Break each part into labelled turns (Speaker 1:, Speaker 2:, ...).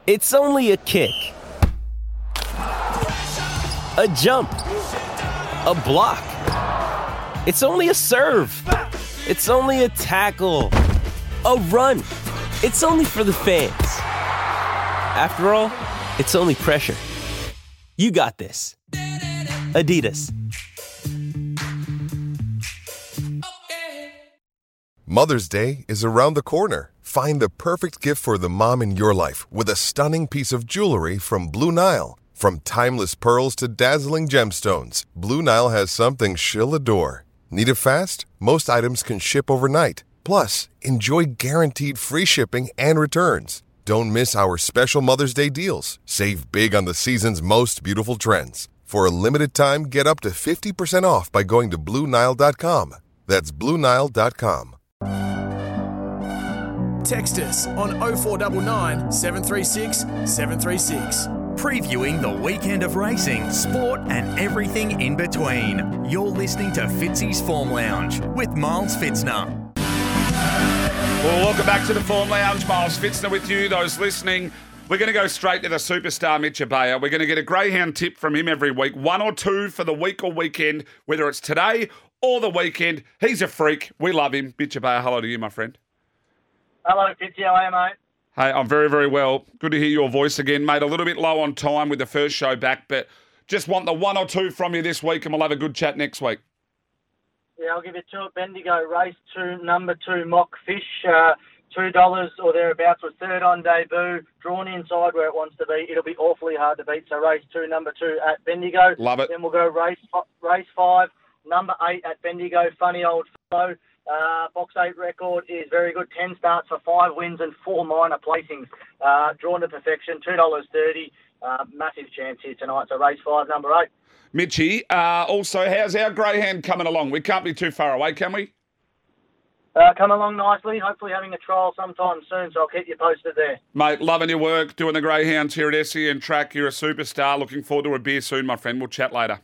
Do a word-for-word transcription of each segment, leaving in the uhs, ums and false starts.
Speaker 1: It's only a kick, a jump, a block. It's only a serve. It's only a tackle, a run. It's only for the fans. After all, it's only pressure. You got this. Adidas.
Speaker 2: Mother's Day is around the corner. Find the perfect gift for the mom in your life with a stunning piece of jewelry from Blue Nile. From timeless pearls to dazzling gemstones, Blue Nile has something she'll adore. Need it fast? Most items can ship overnight. Plus, enjoy guaranteed free shipping and returns. Don't miss our special Mother's Day deals. Save big on the season's most beautiful trends. For a limited time, get up to fifty percent off by going to Blue Nile dot com. That's Blue Nile dot com.
Speaker 3: Text us on oh four nine nine, seven three six, seven three six.
Speaker 4: Previewing the weekend of racing, sport and everything in between. You're listening to Fitzy's Form Lounge with Miles Fitzner.
Speaker 5: Well, welcome back to the Form Lounge. Miles Fitzner with you. Those listening, we're going to go straight to the superstar Mitch Abaya. We're going to get a greyhound tip from him every week, one or two for the week or weekend, whether it's today or the weekend. He's a freak. We love him. Mitch Abaya, hello to you, my friend.
Speaker 6: Hello, Fitzy. How are you, mate?
Speaker 5: Hey, I'm very, very well. Good to hear your voice again, mate. A little bit low on time with the first show back, but just want the one or two from you this week, and we'll have a good chat next week.
Speaker 6: Yeah, I'll give you two at Bendigo. Race two, number two, Mock Fish, uh, two dollars or thereabouts, was third on debut, drawn inside where it wants to be. It'll be awfully hard to beat. So race two, number two at Bendigo.
Speaker 5: Love it.
Speaker 6: Then we'll go race race five, number eight at Bendigo, Funny Old Fellow. Uh, box eight record is very good. Ten starts for five wins and four minor placings. Uh, drawn to perfection, two dollars thirty. Uh, massive chance here tonight. So race five, number eight.
Speaker 5: Mitchie, uh, also, how's our greyhound coming along? We can't be too far away, can we?
Speaker 6: Uh, come along nicely. Hopefully having a trial sometime soon, so I'll keep you posted there.
Speaker 5: Mate, loving your work, doing the greyhounds here at S E N Track. You're a superstar. Looking forward to a beer soon, my friend. We'll chat later.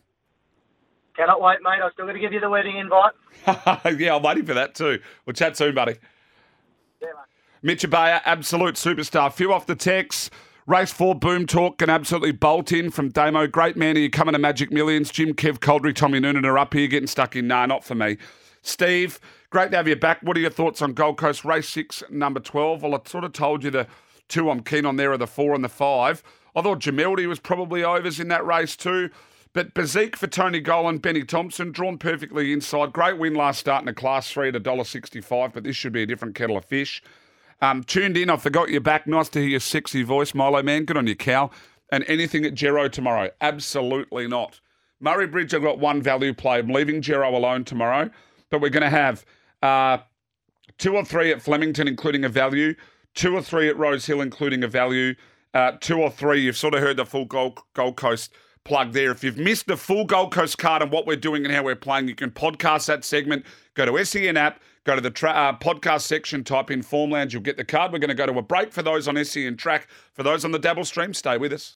Speaker 6: Cannot wait, mate. I'm still going to give you the wedding invite.
Speaker 5: Yeah, I'm waiting for that too. We'll chat soon, buddy.
Speaker 6: Yeah, mate.
Speaker 5: Mitch Abaya, absolute superstar. Few off the text. Race four, Boom Talk can absolutely bolt in from Damo. Great man, are you coming to Magic Millions? Jim, Kev, Coldry, Tommy Noonan are up here getting stuck in. Nah, not for me. Steve, great to have you back. What are your thoughts on Gold Coast Race six, number twelve? Well, I sort of told you the two I'm keen on there are the four and the five. I thought Jamildi was probably overs in that race too. But Bazik for Tony Golan, Benny Thompson, drawn perfectly inside. Great win last start in a Class three at one dollar sixty-five, but this should be a different kettle of fish. Um, tuned in, I forgot you're back. Nice to hear your sexy voice, Milo, man. Good on you, Cal. And anything at Gero tomorrow? Absolutely not. Murray Bridge, I've got one value play. I'm leaving Gero alone tomorrow, but we're going to have uh, two or three at Flemington, including a value, two or three at Rose Hill, including a value, uh, two or three. You've sort of heard the full Gold, Gold Coast plug there. If you've missed the full Gold Coast card and what we're doing and how we're playing, you can podcast that segment. Go to S E N app, go to the tra- uh, podcast section, type in Form Lounge, you'll get the card. We're going to go to a break for those on S E N Track. For those on the Dabble stream, stay with us.